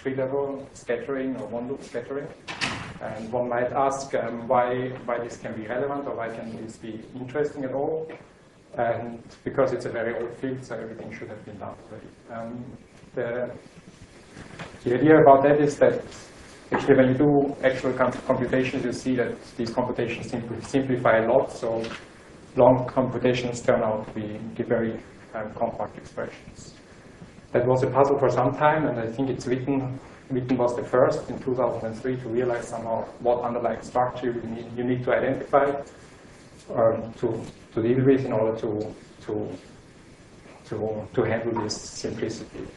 tree-level scattering or one-loop scattering. And one might ask why this can be relevant or why can this be interesting at all. And because it's a very old field, so everything should have been done already. The idea about that is that actually when you do actual computations, you see that these computations simplify a lot. So long computations turn out to be very compact expressions. That was a puzzle for some time, and I think it's Witten was the first in 2003 to realize somehow what underlying structure you need to identify or to deal with in order to handle this simplicity.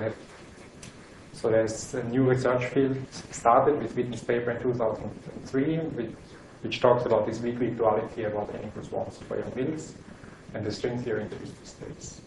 So there's a new research field started with Witten's paper in 2003, which talks about this weak-weak duality about n equals 1 square mills and the string theory in twisted states.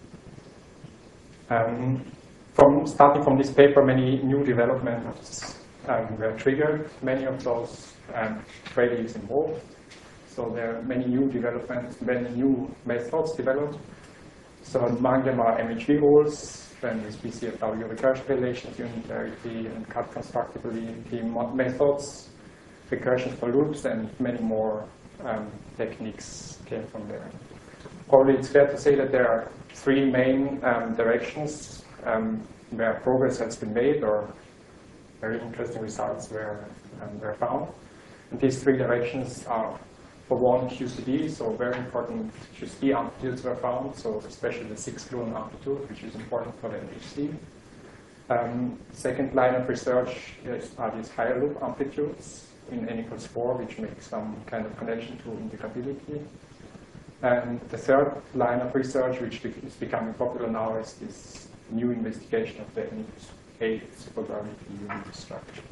Starting from this paper, many new developments were triggered. Many of those trade-offs involved. So there are many new developments, many new methods developed. So among them are MHV rules, then with BCFW recursion relations, unitarity, and cut constructibility methods, recursion for loops, and many more techniques came from there. Probably it's fair to say that there are three main directions where progress has been made or very interesting results were found. And these three directions are, for one, QCD, so very important QCD amplitudes were found, so especially the 6-gluon amplitude, which is important for the LHC. Second line of research are these higher loop amplitudes in n equals 4, which makes some kind of connection to integrability. And the third line of research, which is becoming popular now, is this new investigation of the n equals 8 supergravity unit structure.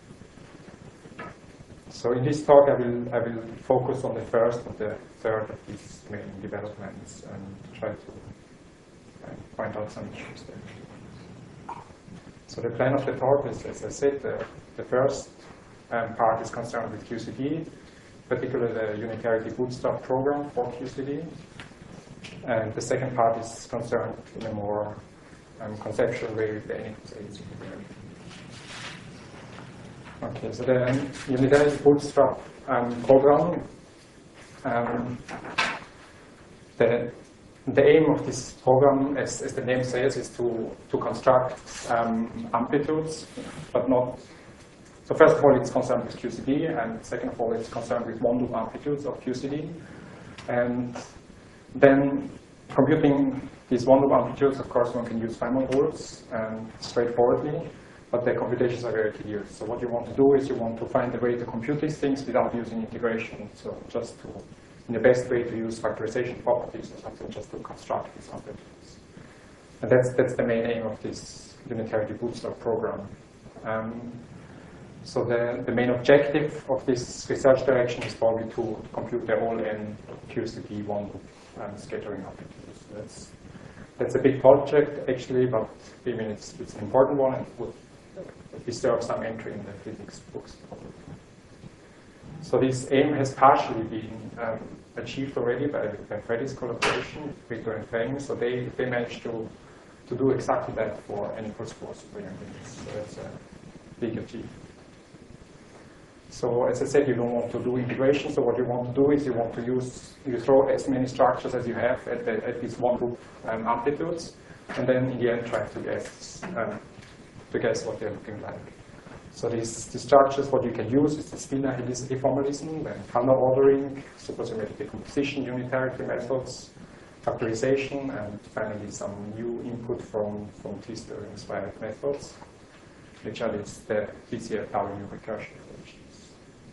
So in this talk, I will focus on the first and the third of these main developments and try to point out some issues there. So the plan of the talk is, as I said, the first part is concerned with QCD, particularly the unitarity bootstrap program for QCD. And the second part is concerned in a more conceptual way with the n equals 8 supergravity. Okay, so the unitarity bootstrap program, the aim of this program, as the name says, is to construct amplitudes, but not. So first of all, it's concerned with QCD, and second of all, it's concerned with one-loop amplitudes of QCD. And then computing these one-loop amplitudes, of course, one can use Feynman rules straightforwardly. But the computations are very tedious. So what you want to do is you want to find a way to compute these things without using integration. So just in the best way to use factorization properties or something, just to construct these amplitudes. And that's the main aim of this unitarity bootstrap program. So the main objective of this research direction is probably to compute the whole n QCD one-loop scattering amplitudes. That's a big project actually, but I mean it's an important one and would deserve some entry in the physics books probably. So this aim has partially been achieved already by Freddy's collaboration, Victor and Feng. So they managed to do exactly that for n equals 4 superunits. So that's a big achievement. So as I said, you don't want to do integration. So what you want to do is you throw as many structures as you have at these one-loop amplitudes, and then in the end try to guess what they're looking like. So these structures, what you can use is the spinor helicity formalism, then color ordering, supersymmetric decomposition, unitarity methods, factorization, and finally some new input from Twister-inspired methods, which are the BCFW recursion relations.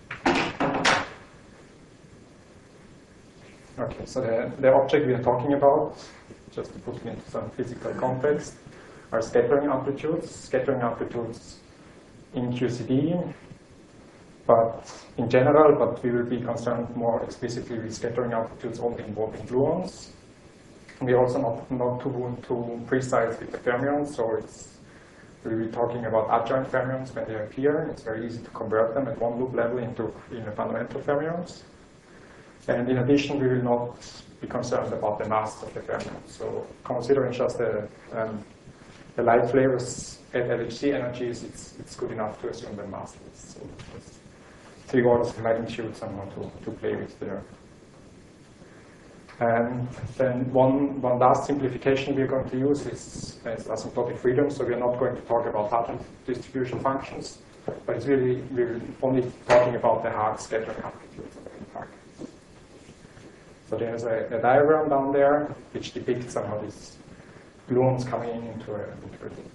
Okay, so the object we are talking about, just to put it into some physical context, are scattering amplitudes. Scattering amplitudes in QCD, but in general, but we will be concerned more explicitly with scattering amplitudes only involving gluons. We're also not too precise with the fermions, so we'll be talking about adjoint fermions when they appear. It's very easy to convert them at one loop level into fundamental fermions. And in addition, we will not be concerned about the mass of the fermions. So considering just the light flavors at LHC energies, it's good enough to assume them massless. So there's 3 orders of magnitude somehow to play with there. And then one last simplification we're going to use is asymptotic freedom. So we're not going to talk about pattern distribution functions, but it's really, we're only talking about the hard scattering amplitudes of the packet. So there's a diagram down there which depicts somehow these gluons coming into a loop.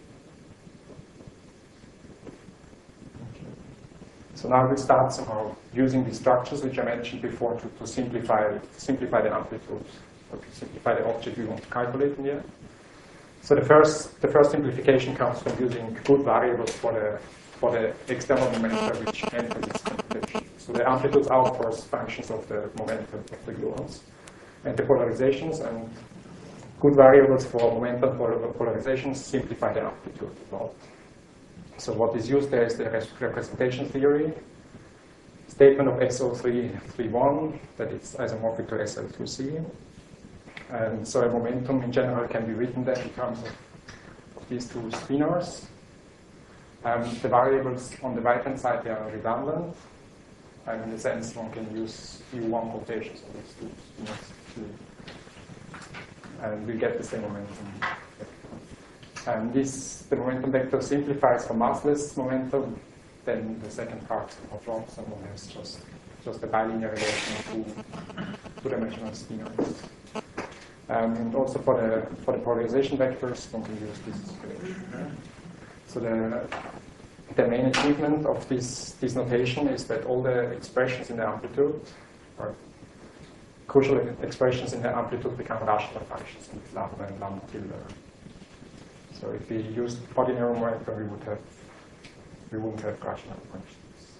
So now we start somehow using these structures which I mentioned before to simplify the amplitude, or to simplify the object we want to calculate in here. So the first simplification comes from using good variables for the external momenta which enter this computation. So the amplitudes are of course functions of the momentum of the gluons and the polarizations, and good variables for momentum polarizations simplify the amplitude a lot. So what is used there is the representation theory, statement of SO331 that is isomorphic to SL2C. And so a momentum in general can be written then in terms of these two spinors. The variables on the right-hand side, they are redundant. And in the sense one can use U1 quotations on these two spinors. And we get the same momentum. And the momentum vector simplifies for massless momentum. Then the second part of Robson has just a bilinear relation to two-dimensional spinors. And also for the polarization vectors, one can use this relation. So the main achievement of this notation is that all the expressions in the amplitude, or crucial expressions in the amplitude, become rational functions with lambda and lambda tilde. So if we used ordinary momentum, we wouldn't have rational functions.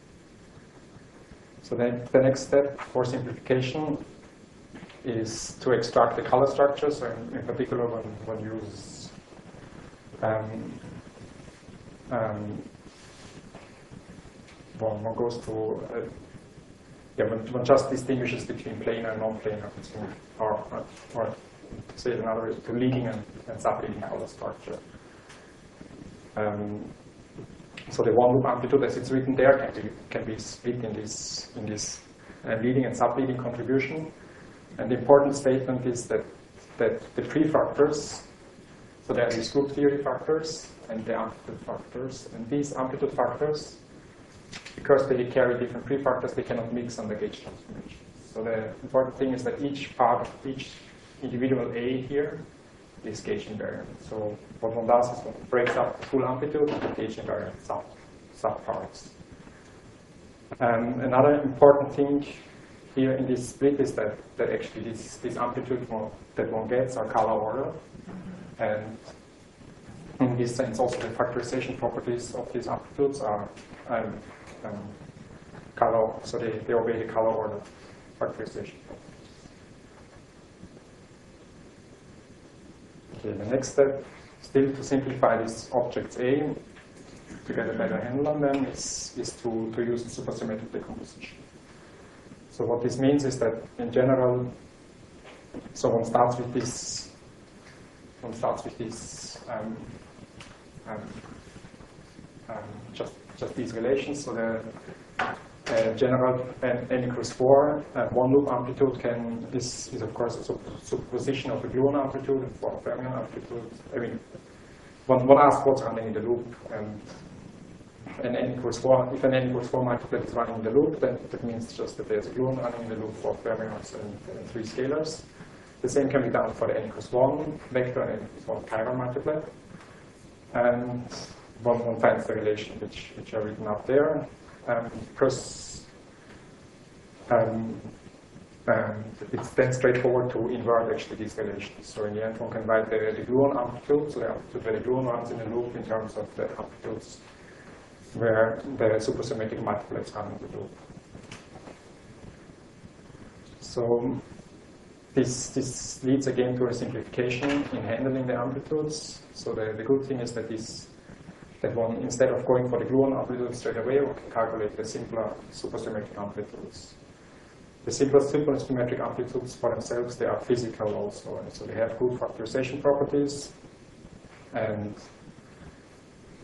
So then the next step for simplification is to extract the color structure. So in particular, one uses one goes to one just distinguishes between planar and non-planar, or say it another way, to leading and sub-leading color structure. So the one-loop amplitude, as it's written there, can be split in this leading and sub-leading contribution. And the important statement is that the prefactors, so there are these group theory factors and the amplitude factors, and these amplitude factors, because they carry different prefactors, they cannot mix on the gauge transformation. So the important thing is that each individual A here is gauge invariant. So what one does is one breaks up the full amplitude into gauge invariant subparts. Another important thing here in this split is that actually this amplitude that one gets are color order. And in this sense also the factorization properties of these amplitudes are color, so they obey the color order factorization. Okay, the next step, still to simplify these objects A, to get a better handle on them, is to use the supersymmetric decomposition. So what this means is that in general, so one starts with just these relations. So the general n equals 4 one loop amplitude is of course a superposition of the gluon amplitude and for fermion amplitude. I mean, one asks what's running in the loop, and an n equals 4. If an n equals 4 multiplet is running in the loop, then that means just that there's a gluon running in the loop for fermions and 3 scalars. The same can be done for the n equals 1 vector and n equals 1 chiral multiplet. And one finds the relation which are written up there. Because it's then straightforward to invert actually these relations. So in the end, one can write the gluon amplitude, so the amplitude where the gluon runs in the loop, in terms of the amplitudes where the supersymmetric multiplets run in the loop. So this leads again to a simplification in handling the amplitudes. So the good thing is that one, instead of going for the gluon amplitude straight away, one can calculate the simpler supersymmetric amplitudes. The simpler supersymmetric amplitudes for themselves, they are physical also, and so they have good factorization properties, and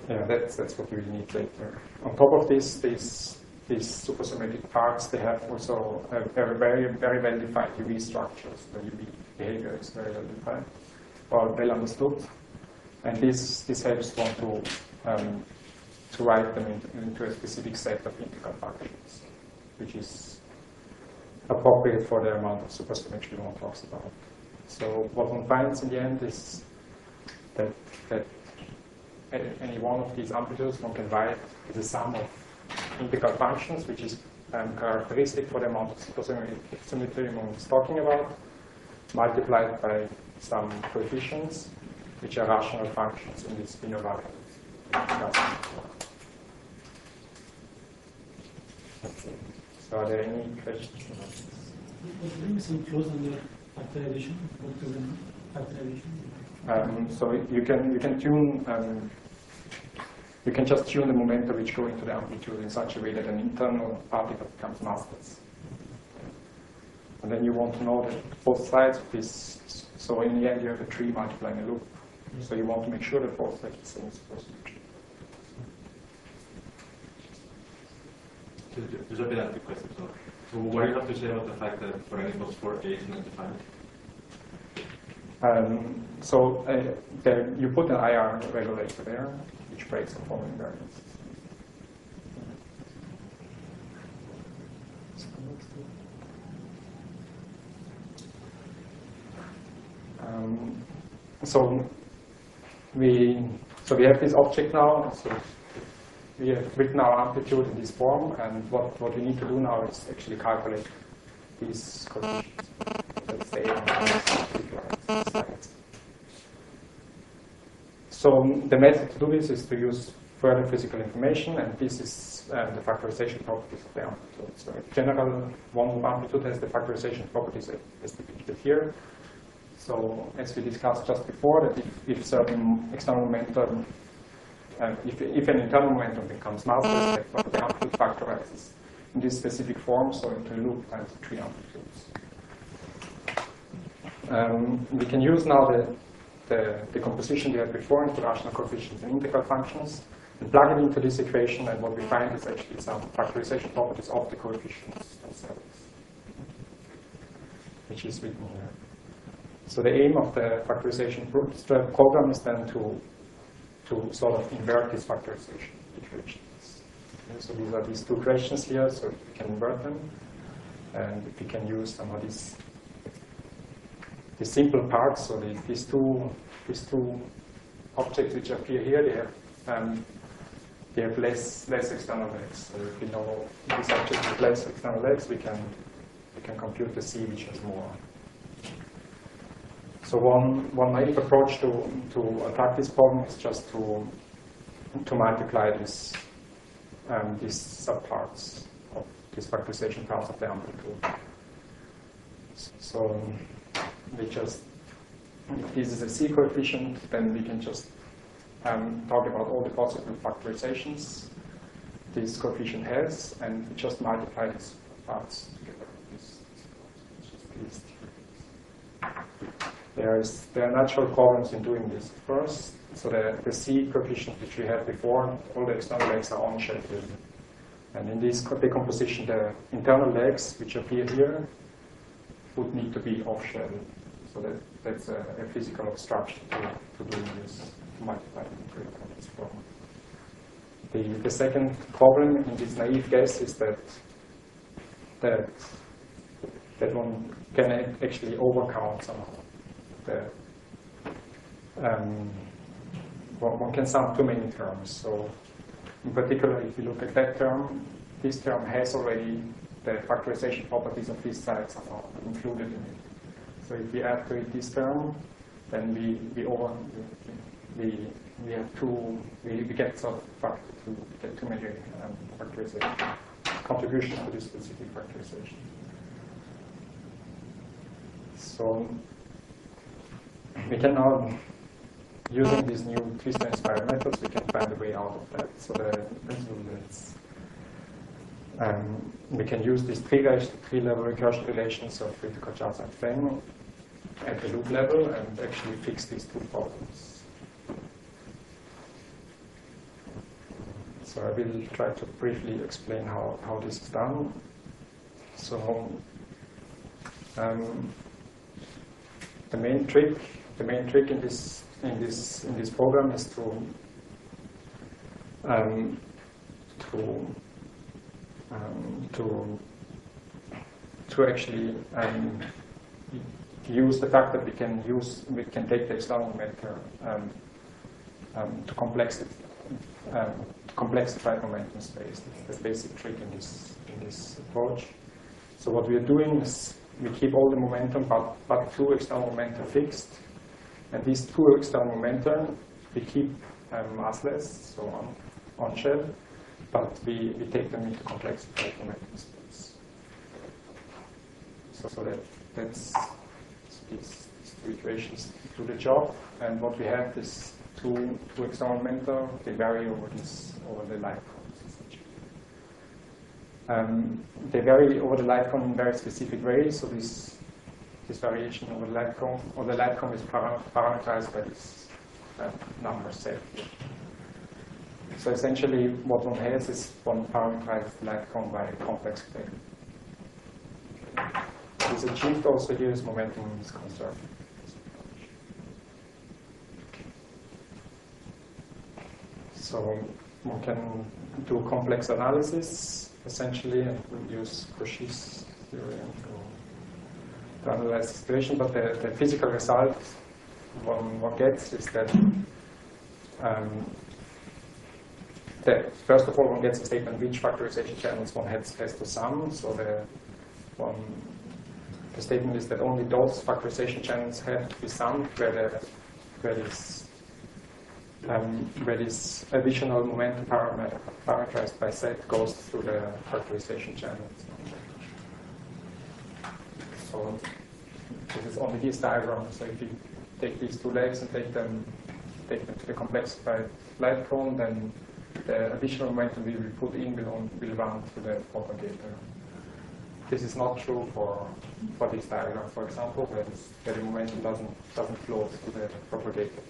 Yeah, that's what we need later. On top of this, these supersymmetric parts, they have also a very well defined UV structures. The UV behavior is very well defined, or well understood, and this helps one to write them into a specific set of integral functions, which is appropriate for the amount of supersymmetry one talks about. So what one finds in the end is that any one of these amplitudes one can write is a sum of integral functions, which is characteristic for the amount of supersymmetry one is talking about, multiplied by some coefficients, which are rational functions in this Binet variable. So are there any questions about this? What limits enclose under factorization? What is factorization? So you can tune. You can just tune the momenta which go into the amplitude in such a way that an internal particle becomes massless. And then you want to know that both sides of this. So in the end, you have a tree multiplying a loop. So you want to make sure that both sides are the same supersymmetry. Just a bit of a question. So what do you have to say about the fact that for n equals 4, A is not defined? You put an IR regulator there, which breaks the following variance. So we have this object now. So we have written our amplitude in this form, and what we need to do now is actually calculate these coefficients. Let's say so the method to do this is to use further physical information, and this is the factorization properties of the amplitude. So in general, one amplitude has the factorization properties as depicted here. So as we discussed just before, that if certain external momentum, if an internal momentum becomes massless, the amplitude factorizes in this specific form, so into a loop times 3 amplitudes. We can use now the decomposition we had before into rational coefficients and integral functions and plug it into this equation, and what we find is actually some factorization properties of the coefficients themselves, which is written here. So the aim of the factorization program is then to sort of invert these factorization equations. Okay, so these are these two equations here, so we can invert them, and we can use some of these simple parts. So these two objects which appear here, they have less external legs. So if we know this object with less external legs, we can compute the C which has more. So one naive approach to attack this problem is just to multiply these subparts of these factorization parts of the amplitude. So if this is a C coefficient, then we can just talk about all the possible factorizations this coefficient has, and just multiply these parts together. There are natural problems in doing this. First, so the C coefficient which we had before, all the external legs are on-shell driven. And in this decomposition, the internal legs which appear here would need to be off-shell. So that's a physical obstruction to doing this, to multiply this form. The second problem in this naive guess is that one can actually overcount somehow. One can sum too many terms. So in particular, if you look at that term, this term has already the factorization properties of these sides are included in it. So if we add to it this term, then we get sort of too many factorization contributions to this specific factorization. So we can now, using these new twist-inspired methods, we can find a way out of that. So the principle is we can use these three-level recursion relations of Whittaker, Charles, and Feng at the loop level and actually fix these two problems. So I will try to briefly explain how this is done. So the main trick in this program is to actually use the fact that we can take the external matter to complexify momentum space. That's the basic trick in this approach. So what we are doing is we keep all the momentum, but two external momenta fixed, and these two external momenta we keep massless, so on shell, but we take them into complexified momentum space. So that's these two equations do the job, and what we have is two external momenta. They vary over the light cones, essentially. They vary over the light cone in very specific ways. So this variation over the light cone is parameterized by this number set. So essentially, what one has is one parameterized light cone by a complex plane. This is achieved also here as momentum is conserved. So one can do complex analysis essentially and use Cauchy's theorem to analyze the situation. But the physical result one gets is that first of all one gets a statement which factorization channels one has to sum. So the statement is that only those factorization channels have to be summed where this additional momentum parameterized by set goes through the factorization channels. So this is only this diagram. So if you take these two legs and take them to the complexified light cone, then the additional momentum we will put in will run through the propagator. This is not true for this diagram, for example, where the momentum doesn't flow through the propagator.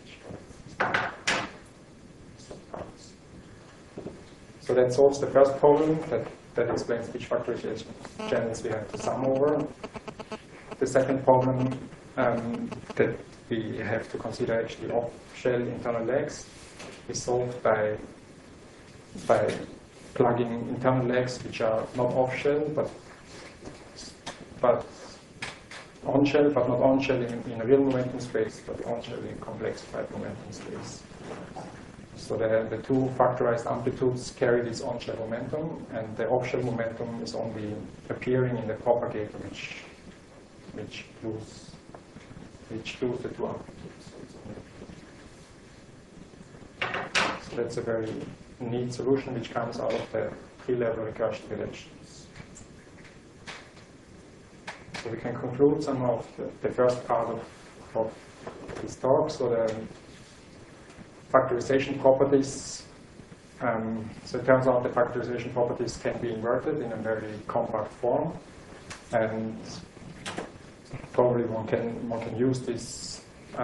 So that solves the first problem, that explains which factorization channels we have to sum over. The second problem that we have to consider actually off-shell internal legs is solved by plugging internal legs which are not off-shell but on-shell, but not on-shell in a real momentum space, but on-shell in complexified momentum space. So the two factorized amplitudes carry this on-shell momentum, and the off-shell momentum is only appearing in the propagator, which lose the two amplitudes. So that's a very neat solution which comes out of the three-level recursion relations. So we can conclude some of the first part of this talk. So the factorization properties. So it turns out the factorization properties can be inverted in a very compact form, and probably one can use this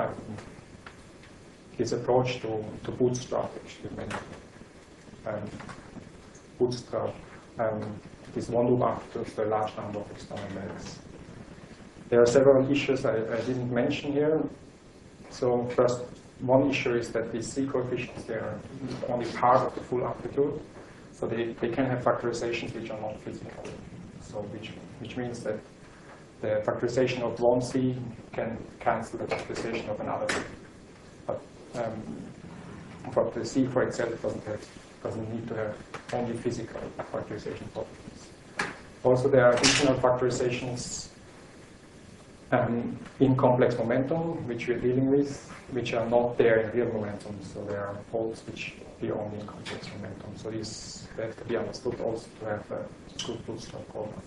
approach to bootstrap actually bootstrap this one loop amplitude to a large number of external legs. There are several issues I didn't mention here. So first, one issue is that these C coefficients, they are only part of the full amplitude. So they can have factorizations which are not physical. So which means that the factorization of one C can cancel the factorization of another C. But the C for itself doesn't need to have only physical factorization properties. Also, there are additional factorizations in complex momentum, which we're dealing with, which are not there in real momentum. So there are poles which appear only in complex momentum. So these have to be understood also to have a good bootstrap program.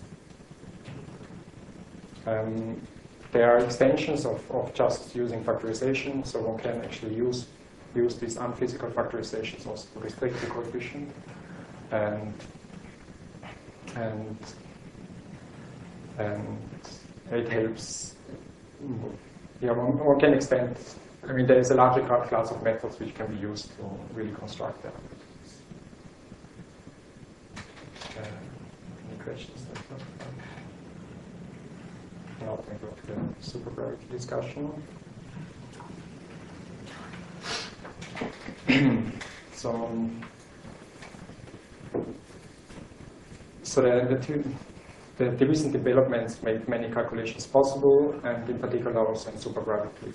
There are extensions of just using factorization, so one can actually use these unphysical factorizations also to restrict the coefficient, and it helps. Yeah, one can extend. I mean, there is a larger class of methods which can be used to really construct that. starting with the supergravity discussion. So the recent developments made many calculations possible, and in particular also in supergravity.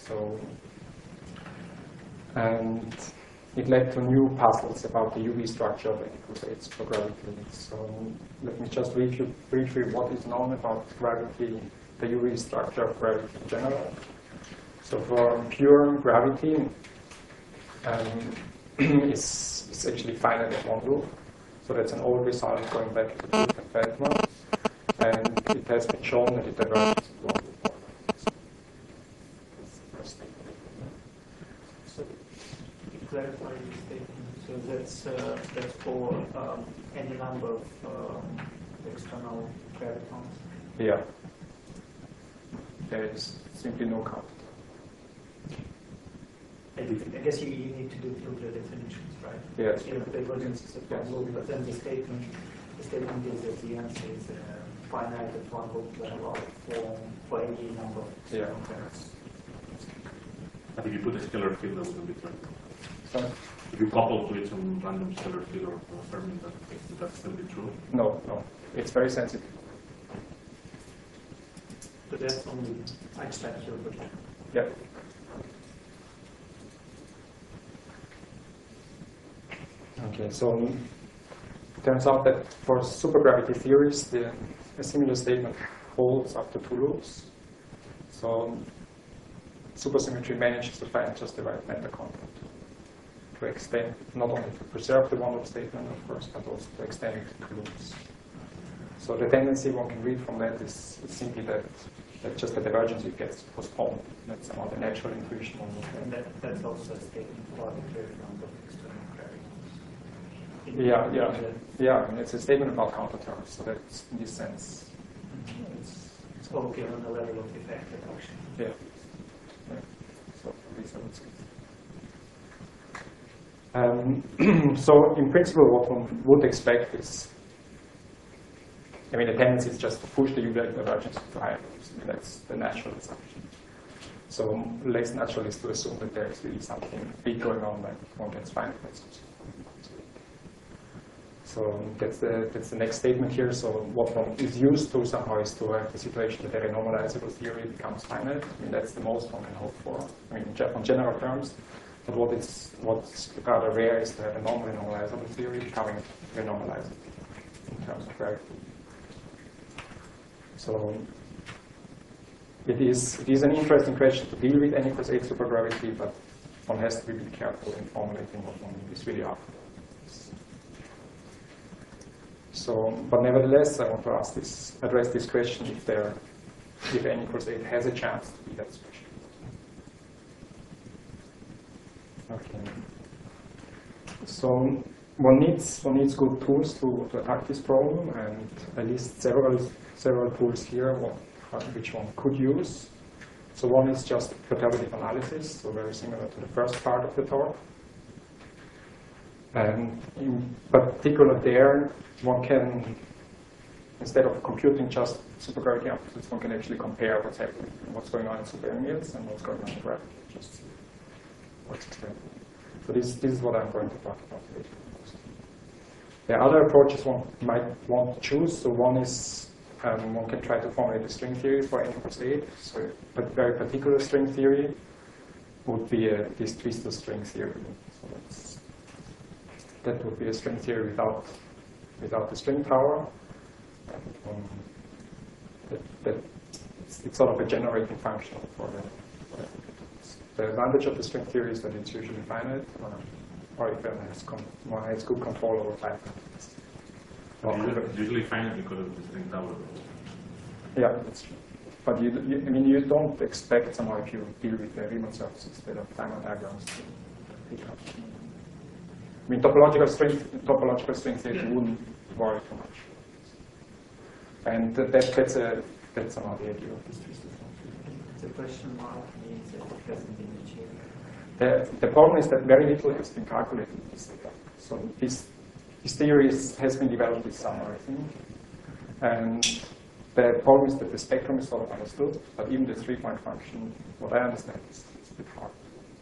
And it led to new puzzles about the UV structure of N=8 supergravity. So let me just review briefly what is known about gravity, the UV structure of gravity in general. So for pure gravity, it's actually finite at one loop. So that's an old result going back to Fick and Feldman. And it has been shown that it diverges at one loop. So to clarify your statement, so that's for any number of external gravitons? Yeah. There is simply no count. I guess you need to do filter definitions, right? Yes. You know, divergence is a problem, but then the statement is that the answer is finite at one loop level for any number of external gravitons. But if you put a scalar field, that wouldn't be true. Sorry? If you couple to it some random scalar field or Fermi, would that still be true? No. It's very sensitive. But that's only Einstein field. Yeah. Okay, so it turns out that for supergravity theories, a similar statement holds up to two loops. So supersymmetry manages to find just the right matter content to extend, not only to preserve the one-loop statement, of course, but also to extend it to loops. So the tendency one can read from that is simply that just the divergence gets postponed. That's somehow the natural intuition. And that's also a statement for arbitrary number of external gravitons. Yeah. I mean, it's a statement about counter terms, so that's in this sense. It's okay on the level of effect reduction. Yeah. So these are so in principle, what one would expect is, I mean, the tendency is just to push the UV divergence to higher loops. I mean, that's the natural assumption. So less natural is to assume that there is really something big going on when one gets finite. So that's the next statement here. So what one is used to somehow is to have the situation that the renormalizable theory becomes finite. I mean, that's the most one can hope for. I mean, on general terms. But what's rather rare is to have a non-renormalizable theory becoming renormalizable in terms of gravity. So it is an interesting question to deal with N=8 supergravity, but one has to be a bit careful in formulating what one is really after. So, but nevertheless, I want to address this question if N=8 has a chance to be that special. Okay. So one needs good tools to attack this problem, and I list several tools here which one could use. So one is just perturbative analysis, so very similar to the first part of the talk. And in particular there, one can, instead of computing just supergravity amplitudes, one can actually compare what's going on in superMELs and what's going on in gravity, just see what's extended. So this is what I'm going to talk about later. There are other approaches one might want to choose. So one is one can try to formulate a string theory for N=8. So a very particular string theory would be this twistor string theory. So that would be a string theory without the string power. It's sort of a generating function for the advantage of the string theory is that it's usually finite, or if one has good control over time. Usually finite because of the string power. Yeah, that's true. But you don't expect somehow if you deal with the Riemann surface instead of Feynman diagrams to pick up. I mean, topological string theory wouldn't worry too much. And that's somehow the idea of this twistor. The question mark means that it hasn't been achieved. The problem is that very little has been calculated in this data. So this theory has been developed this summer, I think. And The problem is that the spectrum is sort of understood, but even the 3-point function, what I understand, is a bit hard.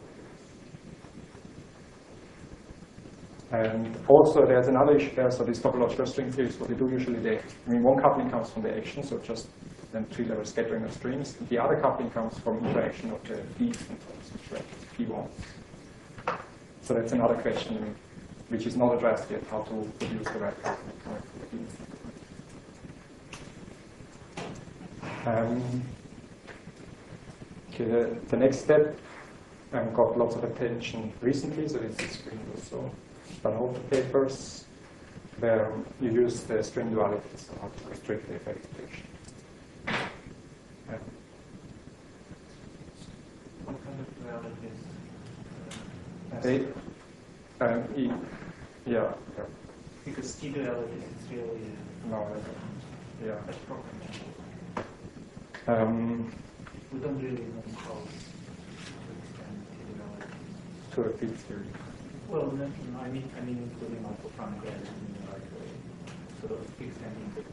And also, there's another issue there. So these topological string theories, what they do usually, one coupling comes from the action, so just then tree-level scattering of strings. The other coupling comes from interaction of the fees in terms of P1. So that's another question which is not addressed yet, how to produce the right coupling for the fees. Okay, the next step got lots of attention recently, so this is also Van papers, where you use the string duality, so how to restrict the effective. What kind of dualities? Yeah. Because T dualities is really No, yeah. a problem. We don't really know how to understand T dualities. To a field theory. Well, I mean including also from like sort of extending the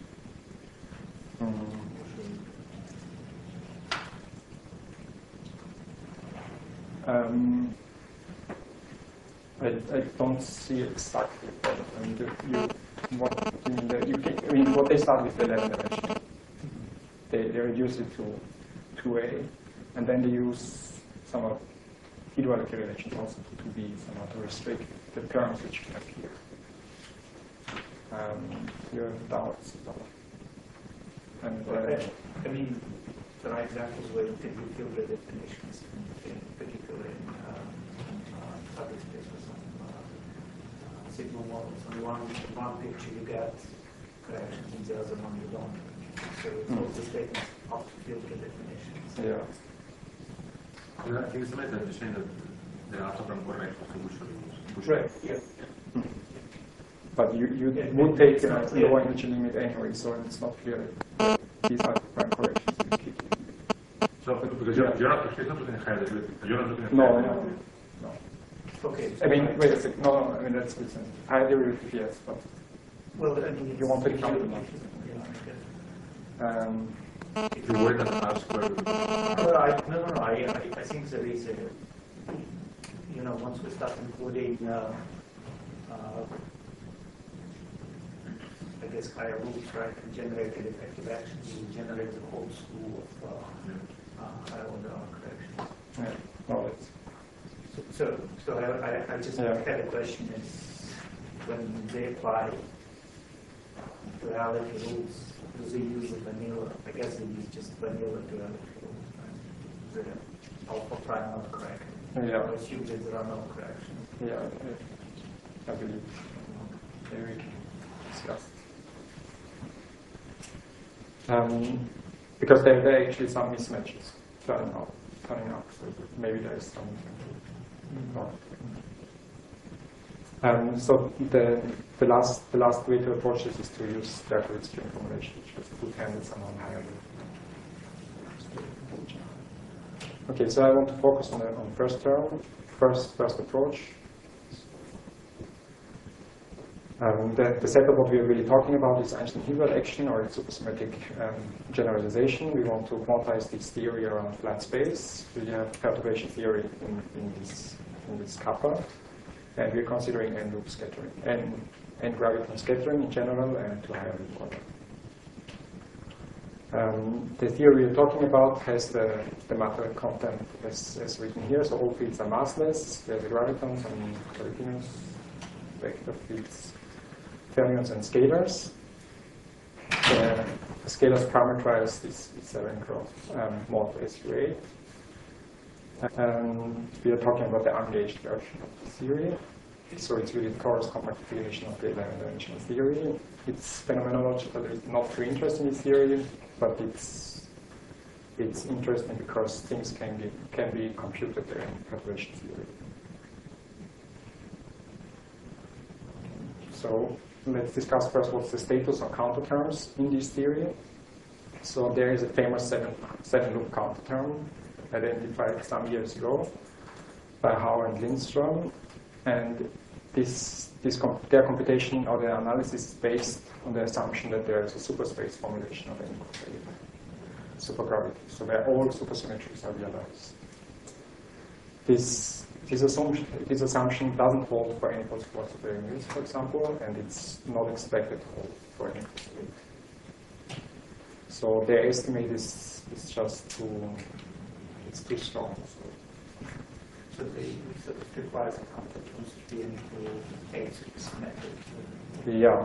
I don't see exactly what what they start with the 11 dimension. They reduce it to 2A, and then they use some of T-duality relations also to 2B somehow to restrict the terms which you have here. Here downwards. And I mean, there are examples where you can reveal the definitions, in particular in public space or some signal models. On one picture you get corrections, and the other one you don't. So it's also statements up to filter definitions. Yeah. I think it's nice that you're saying that there are some correct solutions. Right, yeah. But you would take a lower energy limit anyway, so it's not clear that these are the prime corrections you keep. So, because you're not looking at higher derivative. You're not looking at No. Okay. I mean, wait a second. No, I mean, that's good sense. Higher derivative, yes, but Well, I mean, you want to count them. If you work at R squared. Well, I think there is a, once we start including, I guess, higher rules, right, and generated effective actions, you generate the whole slew of higher order corrections. Yeah, no, that's. So I just had a question: is when they apply duality rules, do they use the vanilla? I guess they use just vanilla duality rules, right? The alpha prime not correct. Yeah. I assume that there are no corrections. Yeah, I believe. Maybe we can discuss. Because there are actually some mismatches turning up. So maybe there is something. So the last way to approach this is to use Berkeley string formulation, which has two tangents and one higher. Okay, so I want to focus on the first term, first approach. The set of what we are really talking about is Einstein-Hilbert action or its supersymmetric generalization. We want to quantize this theory around flat space. We have perturbation theory in this kappa, and we're considering n-loop scattering, n graviton scattering in general, and to higher loop order. The theory we're talking about has the matter content as written here. So all fields are massless. There's the gravitons and continuous vector fields, fermions and scalars. The scalars parameterized is 7 cross mod SUA. And we are talking about the ungauged version of the theory. So it's really the torus compactification of the 11-dimensional theory. It's phenomenologically not too interesting, this theory, but it's interesting because things can be computed there in perturbation theory. So let's discuss first what's the status of counterterms in this theory. So there is a famous seven-loop counterterm identified some years ago by Hauer and Lindström, and their computation or their analysis is based on the assumption that there is a superspace formulation of any supergravity. So where all supersymmetries are realized. This assumption doesn't hold for n equals 4 superior mules, for example, and it's not expected to hold for n equals 8. So their estimate is just too strong. So the sort of requires a complex to be equal 8 symmetric. Yeah.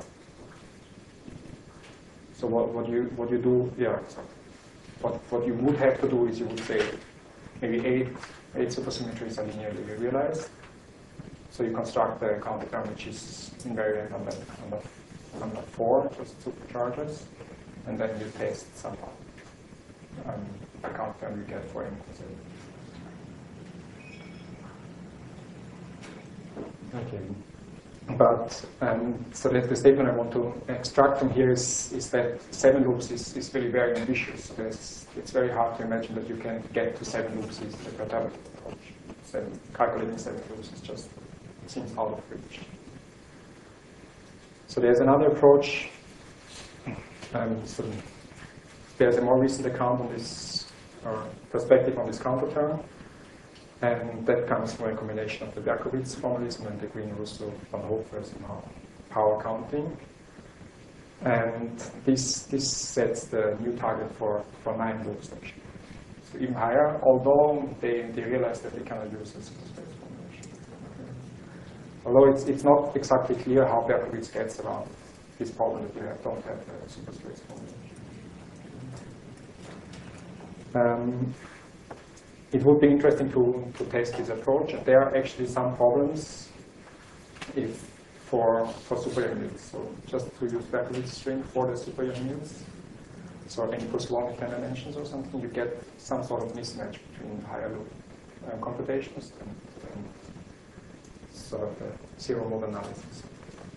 So what you do? Yeah. Exactly. What you would have to do is you would say maybe eight supersymmetries are linearly realized. So you construct the counter term which is invariant on the 4 just supercharges, and then you test somehow the counter term you get for n equals 8. Okay. But so the statement I want to extract from here is that 7 loops is really very ambitious. So it's very hard to imagine that you can get to 7 loops with the perturbative approach. Calculating 7 loops seems out of reach. So there's another approach. So there's a more recent account on this, or perspective on this counter term. And that comes from a combination of the Berkowitz formalism and the Green-Russo-Van Hofers power counting. And this sets the new target for 9 loops actually. So even higher, although they realize that they cannot use a superspace formulation. Although it's not exactly clear how Berkowitz gets around this problem that you don't have a superspace formulation. It would be interesting to test this approach. And there are actually some problems for superunions. So just to use Berkowitz string for the superunions. So n equals 1 in 10 dimensions or something, you get some sort of mismatch between higher loop computations and sort of the zero mode analysis.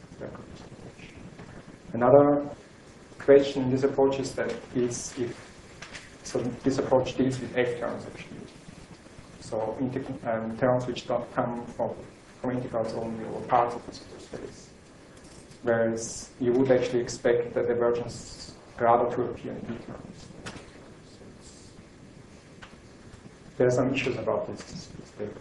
Another question in this approach is that so this approach deals with F terms actually. So terms which don't come from integrals only or parts of the superspace. Whereas you would actually expect the divergence rather to appear in B terms. There are some issues about this paper.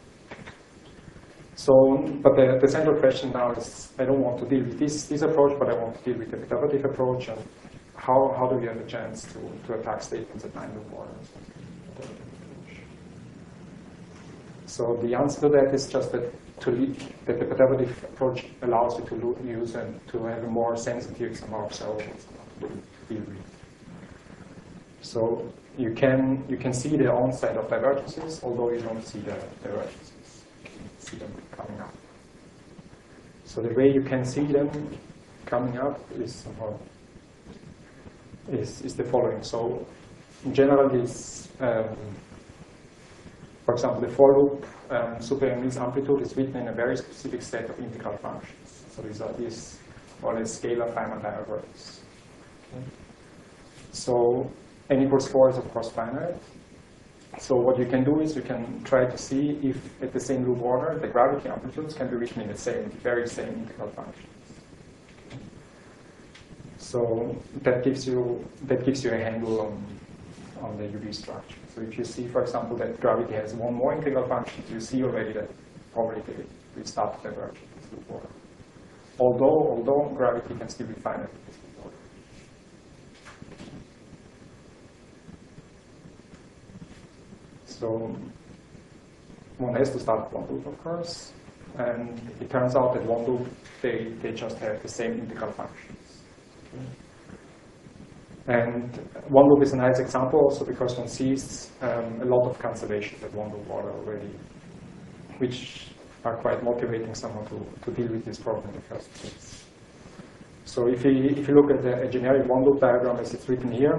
So, but the central question now is, I don't want to deal with this approach, but I want to deal with the perturbative approach, and how do we have a chance to attack statements at 9 loop orders? So the answer to that is just that the perturbative approach allows you to use and to have a more sensitive, some more observable theory. So you can see the onset of divergences, although you don't see the divergences. You can see them coming up. So the way you can see them coming up is the following. So in general, this for example, the for loop superior amplitude is written in a very specific set of integral functions. So these are more or less scalar Feynman diagrams. Okay. So n equals 4 is of course finite. So what you can do is you can try to see if at the same loop order the gravity amplitudes can be written in the very same integral functions. Okay. So that gives you a handle on the UV structure. So if you see, for example, that gravity has one more integral function, you see already that probably we start to diverge in this loop order. Although gravity can still be finite in this loop order. So one has to start with one loop, of course, and it turns out that one loop they just have the same integral functions. Okay. And one loop is a nice example also because one sees a lot of cancellations at one loop order already, which are quite motivating somehow to deal with this problem in the first place. So if you look at a generic one loop diagram as it's written here,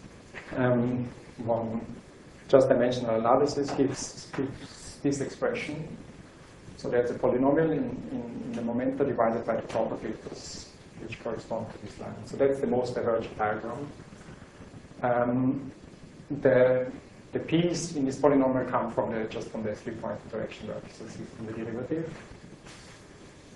one just dimensional analysis gives this expression. So there's a polynomial in the momenta divided by the propagators, which correspond to this line. So that's the most divergent diagram. The p's in this polynomial come from just from the 3-point interaction vertices in the derivative.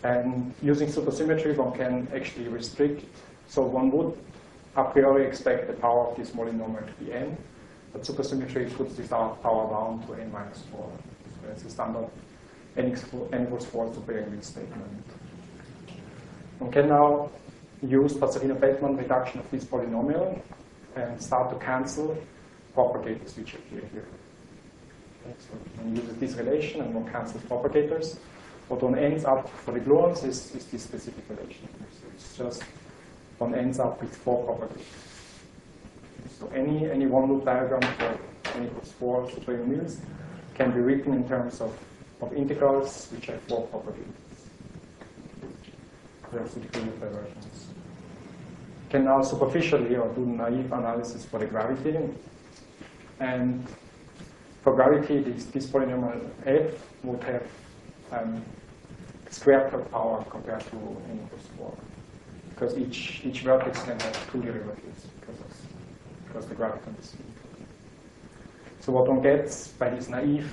And using supersymmetry, one can actually restrict. So one would a priori expect the power of this polynomial to be n, but supersymmetry puts this power down to n minus 4. So it's a standard n equals 4 superunion statement. One can now use Passarino-Feldman reduction of this polynomial and start to cancel propagators which appear here. Okay, so one uses this relation and one cancels propagators. What one ends up for the gluons is this specific relation. So it's just one ends up with 4 propagators. So any one loop diagram for n equals 4 superunions can be written in terms of integrals which have 4 propagators. There's the degree of divergence. Can now superficially or do naive analysis for the gravity. And for gravity, this polynomial f would have square per power compared to n equals 4. Because each vertex can have 2 derivatives because the graviton is speed. So what one gets by this naive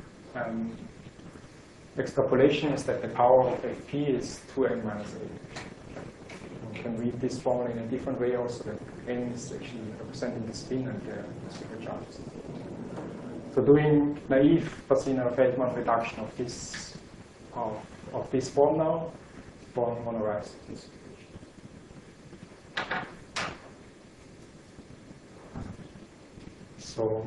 extrapolation is that the power of fp is 2n minus 8. One can read this formula in a different way also, that n is actually representing the spin and the single charges. So doing naive Passarino-Feldman reduction of this form now, one arrives at this. So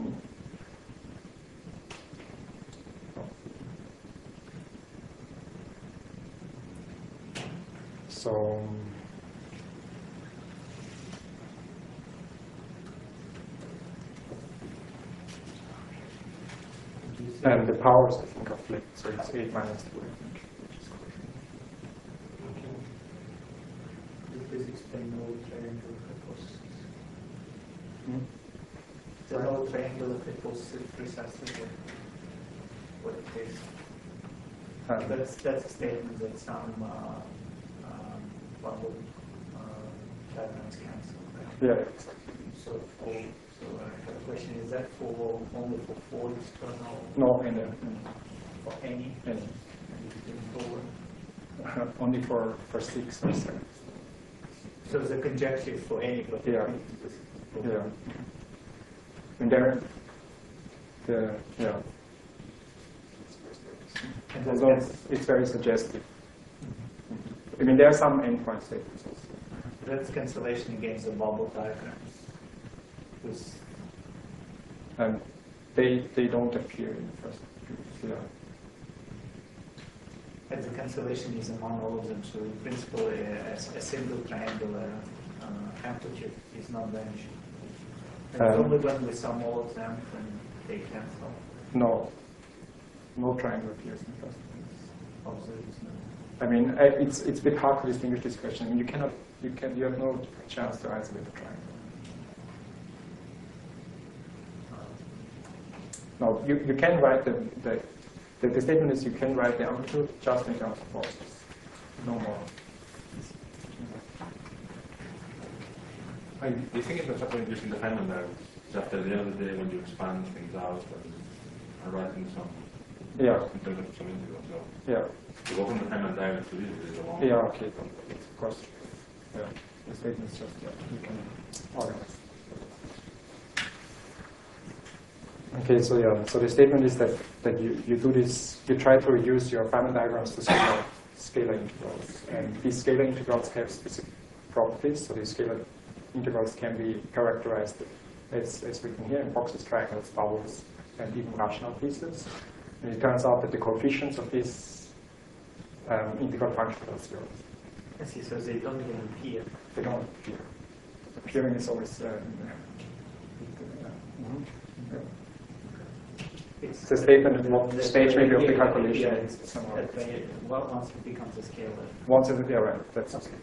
and the powers, I think, are flipped, so it's 8 minus 2, I think, which is correct. Does this explain the whole triangular hypothesis? The whole triangular hypothesis precisely what it is. That's a statement that some bubble diagrams cancel. Right? Yeah, exactly. So the question is that for only for 4 external? No, for any? Any. Forward? Only for 6 or 7. So the conjecture is for any, but Yeah. Yeah. And there, yeah. And Although it's very suggestive. I mean, there are some endpoint statements also. that's cancellation against the bubble diagrams. With And they don't appear in the first view. Yeah. and the cancellation is among all of them. So in principle, a single triangular amplitude is not vanishing. And it's only when we sum all of them when they cancel. No triangle appears in the first place. Also, it's not. I mean, it's a bit hard to distinguish this question. I mean, you have no chance to answer with a triangle. No, you can write the statement is you can write the amplitude just in terms of forces, no more. Do you think it's better using the Feynman diagram? Just at the end of the day, when you expand things out and writing some in terms of some integrals. So Yeah. to go from the Feynman diagram to this is a long. Yeah. Okay. Of course. Yeah. The statement is just you can organize. Okay. So the statement is that you do this. You try to reduce your Feynman diagrams to scalar integrals, and these scalar integrals have specific properties. So these scalar integrals can be characterized as written here in boxes, triangles, bubbles, and even rational pieces. And it turns out that the coefficients of this integral function are zeros. I see, so they don't even appear. They don't appear. Appearing is always it's a statement of what the stage value of the calculation is. Well, once it becomes a scalar. Once it, yeah, right. That's okay.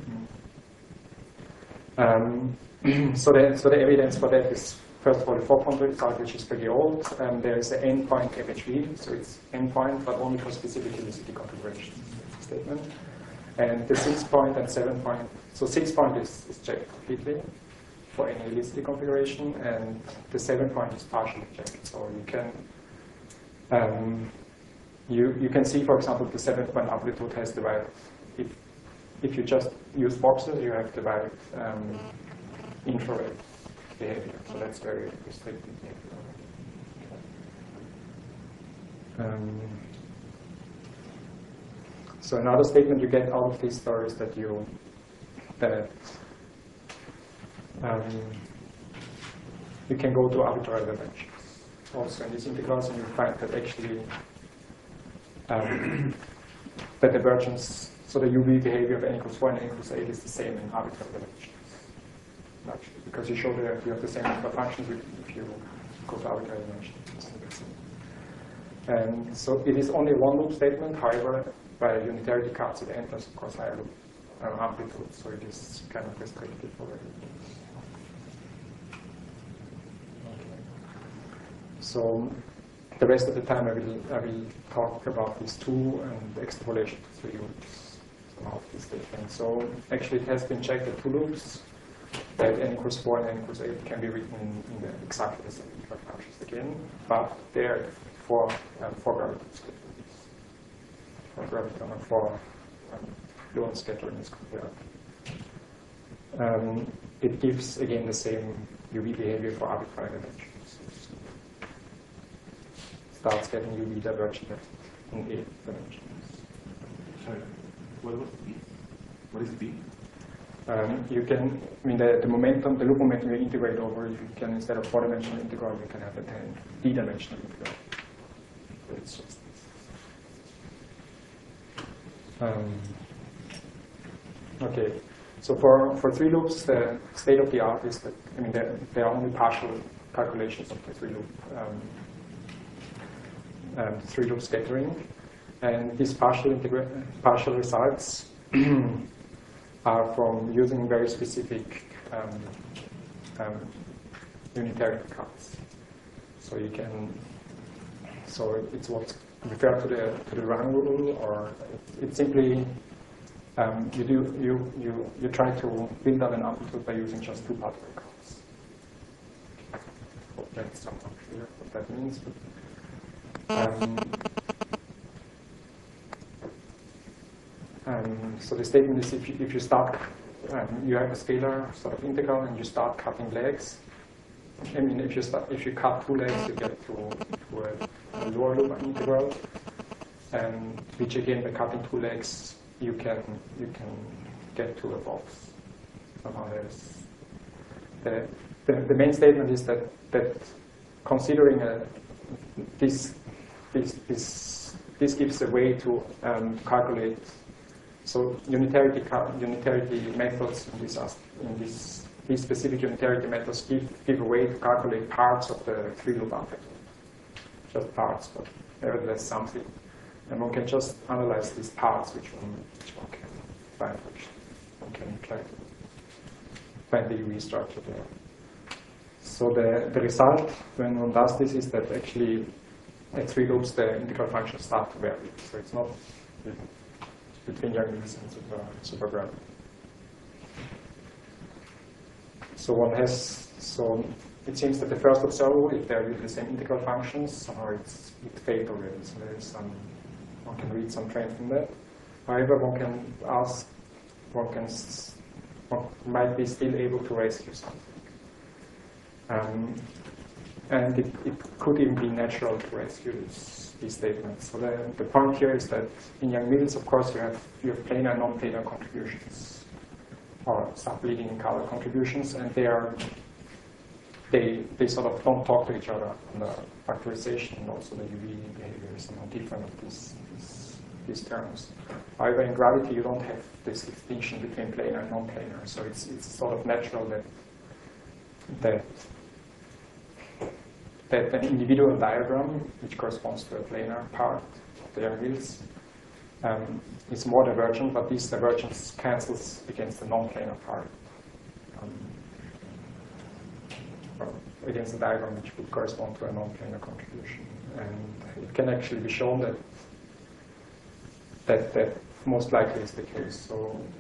So the evidence for that is, first of all, the 4-point result, which is pretty old. There is an n-point FHV, so it's n-point, but only for specific helicity configurations statement. And the 6-point and 7-point, so 6-point is checked completely for any helicity configuration, and the 7-point is partially checked. So you can you can see, for example, the 7-point amplitude has divided. If you just use boxes, you have divided infrared behavior. So that's very restricted behavior. So another statement you get out of this story is that you can go to arbitrary dimensions. Also in this integrals, and you find that actually that divergence, so the UV behavior of n equals 4 and n equals 8 is the same in arbitrary dimensions. Actually, because you show that you have the same integral functions if you go to arbitrary dimensions. And so it is only one loop statement. However, by unitarity cuts, it enters, of course, higher loop amplitude, so it is kind of restricted already. So the rest of the time I will talk about these two and the extrapolation to 3 loops of this statement. So actually it has been checked that 2 loops that n equals 4 and n equals 8 can be written in the exactly the same integral functions again, but they're for gravity statements. For graviton and for Lorentz scattering is compared. It gives again the same UV behavior for arbitrary dimensions. Starts getting UV divergent in 8 dimensions. Sorry, what was B? What is B? You can, I mean, the momentum, the loop momentum you integrate over, you can, instead of 4-dimensional integral, you can have a 10D-dimensional integral. So it's just okay. So for 3 loops, the state of the art is that, I mean, there are only partial calculations of the 3 loop scattering, and these partial results are from using very specific unitarity cuts. So you can, so it's what's referred to the Rang rule, or it's simply you try to build up an amplitude by using just 2 particle cuts. Hope that's somewhat clear what that means. So the statement is if you start, you have a scalar sort of integral and you start cutting legs. I mean, if you cut 2 legs, you get to a lower loop integral, which again, by cutting 2 legs, you can get to a box. Somehow the main statement is that considering this gives a way to calculate. So unitarity methods in these specific unitarity methods give a way to calculate parts of the 3 loop amplitude. Just parts, but nevertheless something. And one can just analyze these parts which one can find, which one can try to find the UV structure there. So the result when one does this is that actually at 3 loops the integral functions start to vary. So it's not between Yang-Mills and supergravity. So it seems that the first observable, if they're with the same integral functions, somehow it failed already. So there is one can read some trend from that. However, one can ask, one might be still able to rescue something. And it could even be natural to rescue these statements. So the point here is that in Yang-Mills, of course, you have planar and non-planar contributions, or subleading and color contributions, and they sort of don't talk to each other on the factorization, and also the UV behavior is somewhat different of these terms. However, in gravity, you don't have this distinction between planar and non-planar, so it's sort of natural that an individual diagram, which corresponds to a planar part of the Yang-Mills, is more divergent, but this divergence cancels against the non-planar part, or against the diagram which would correspond to a non-planar contribution. And it can actually be shown that most likely is the case.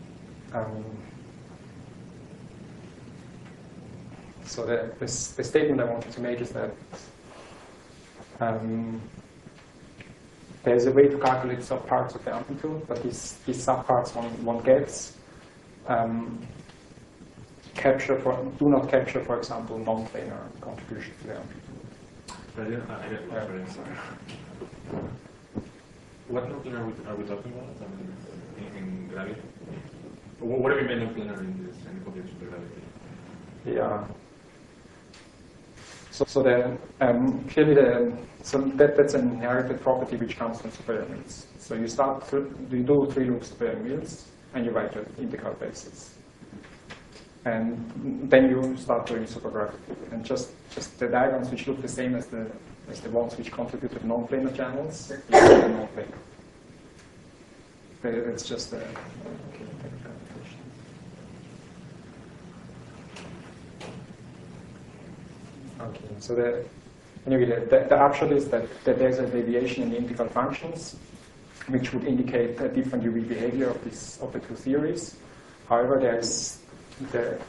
So the statement I wanted to make is that there's a way to calculate subparts of the amplitude, but these subparts one gets do not capture, for example, non-planar contribution to the amplitude. I get what you're saying. What non-planar are we talking about in gravity? What do we mean non-planar in this computation for gravity? Yeah. So then clearly that's an inherited property which comes from supermills. So you do 3 loops supermills and you write your integral basis. And then you start doing supergravity. And just the diagrams which look the same as the ones which contribute to non-planar channels, you get non-planar. It's just a interpretation. Okay, so the upshot is that there's a deviation in the integral functions, which would indicate a different UV behavior of the 2 theories. However, the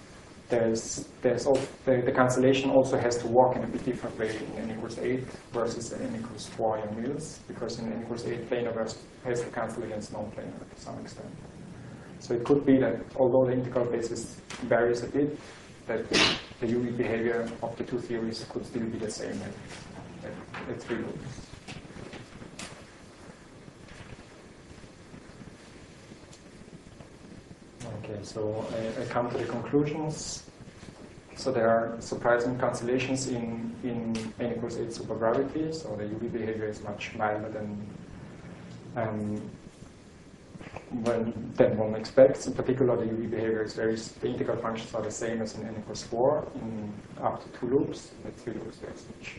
cancellation also has to work in a bit different way in n=8 versus n=4 Young-Mills, because in n=8 planar has to cancel against non-planar to some extent. So it could be that although the integral basis varies a bit, that the UV behavior of the 2 theories could still be the same at 3 loops. Okay, so I come to the conclusions. So there are surprising cancellations in n=8 supergravity. So the UV behavior is much milder than one expects. In particular, the UV behavior is the integral functions are the same as in n=4 in up to 2 loops. At 3 loops, they switch.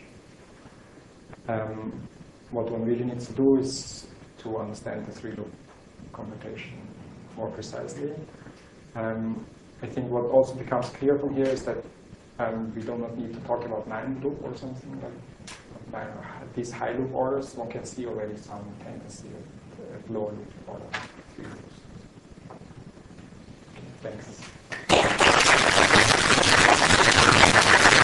What one really needs to do is to understand the 3-loop computation more precisely. I think what also becomes clear from here is that we do not need to talk about 9-loop or something like these high loop orders. One can see already some tendency at lower loop order. Thanks.